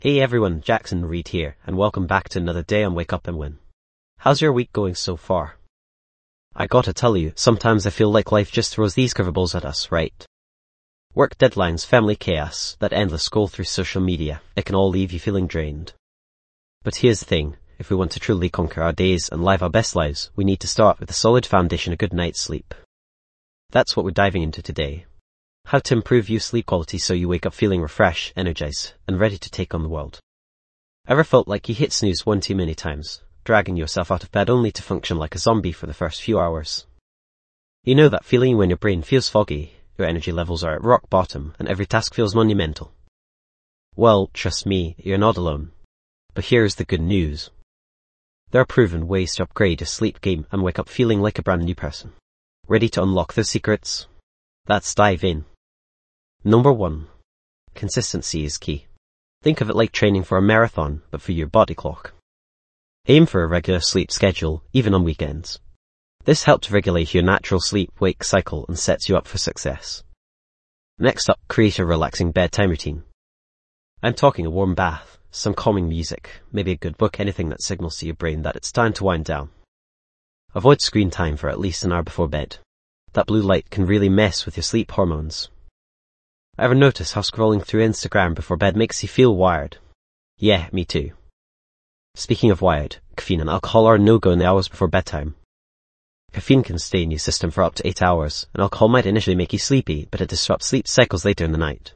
Hey everyone, Jackson Reed here, and welcome back to another day on Wake Up and Win. How's your week going so far? I gotta tell you, sometimes I feel like life just throws these curveballs at us, right? Work deadlines, family chaos, that endless scroll through social media, it can all leave you feeling drained. But here's the thing, if we want to truly conquer our days and live our best lives, we need to start with a solid foundation of good night's sleep. That's what we're diving into today. How to improve your sleep quality so you wake up feeling refreshed, energized, and ready to take on the world. Ever felt like you hit snooze one too many times, dragging yourself out of bed only to function like a zombie for the first few hours? You know that feeling when your brain feels foggy, your energy levels are at rock bottom, and every task feels monumental? Well, trust me, you're not alone. But here's the good news. There are proven ways to upgrade your sleep game and wake up feeling like a brand new person. Ready to unlock the secrets? Let's dive in. Number 1. Consistency is key. Think of it like training for a marathon, but for your body clock. Aim for a regular sleep schedule, even on weekends. This helps regulate your natural sleep-wake cycle and sets you up for success. Next up, create a relaxing bedtime routine. I'm talking a warm bath, some calming music, maybe a good book, anything that signals to your brain that it's time to wind down. Avoid screen time for at least an hour before bed. That blue light can really mess with your sleep hormones. Ever notice how scrolling through Instagram before bed makes you feel wired? Yeah, me too. Speaking of wired, caffeine and alcohol are a no-go in the hours before bedtime. Caffeine can stay in your system for up to 8 hours, and alcohol might initially make you sleepy, but it disrupts sleep cycles later in the night.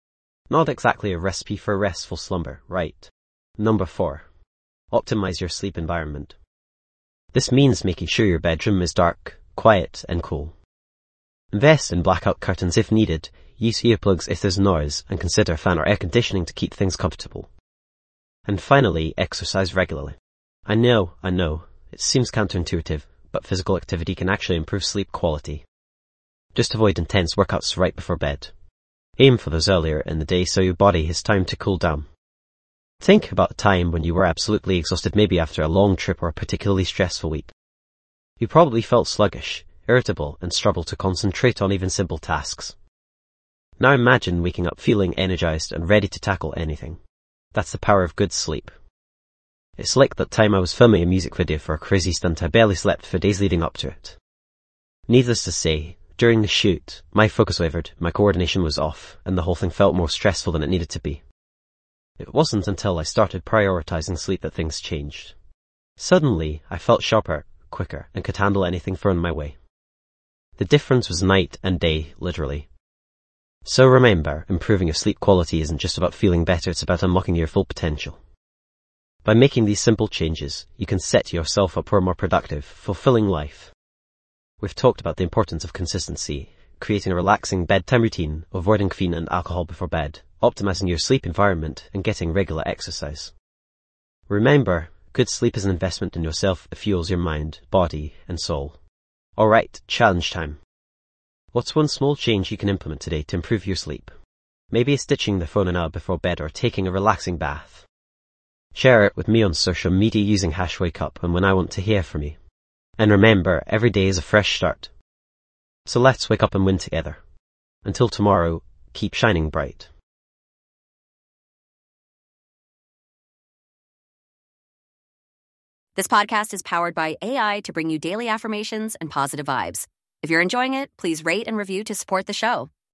Not exactly a recipe for a restful slumber, right? Number 4. Optimize your sleep environment. This means making sure your bedroom is dark, quiet, and cool. Invest in blackout curtains if needed, use earplugs if there's noise, and consider a fan or air conditioning to keep things comfortable. And finally, exercise regularly. I know, it seems counterintuitive, but physical activity can actually improve sleep quality. Just avoid intense workouts right before bed. Aim for those earlier in the day so your body has time to cool down. Think about a time when you were absolutely exhausted, maybe after a long trip or a particularly stressful week. You probably felt sluggish, irritable, and struggled to concentrate on even simple tasks. Now imagine waking up feeling energized and ready to tackle anything. That's the power of good sleep. It's like that time I was filming a music video for a crazy stunt. I barely slept for days leading up to it. Needless to say, during the shoot, my focus wavered, my coordination was off, and the whole thing felt more stressful than it needed to be. It wasn't until I started prioritizing sleep that things changed. Suddenly, I felt sharper, quicker, and could handle anything thrown my way. The difference was night and day, literally. So remember, improving your sleep quality isn't just about feeling better, it's about unlocking your full potential. By making these simple changes, you can set yourself up for a more productive, fulfilling life. We've talked about the importance of consistency, creating a relaxing bedtime routine, avoiding caffeine and alcohol before bed, optimizing your sleep environment, and getting regular exercise. Remember, good sleep is an investment in yourself that fuels your mind, body, and soul. Alright, challenge time. What's one small change you can implement today to improve your sleep? Maybe it's ditching the phone an hour before bed or taking a relaxing bath. Share it with me on social media using #WakeUp and when I want to hear from you. And remember, every day is a fresh start. So let's wake up and win together. Until tomorrow, keep shining bright. This podcast is powered by AI to bring you daily affirmations and positive vibes. If you're enjoying it, please rate and review to support the show.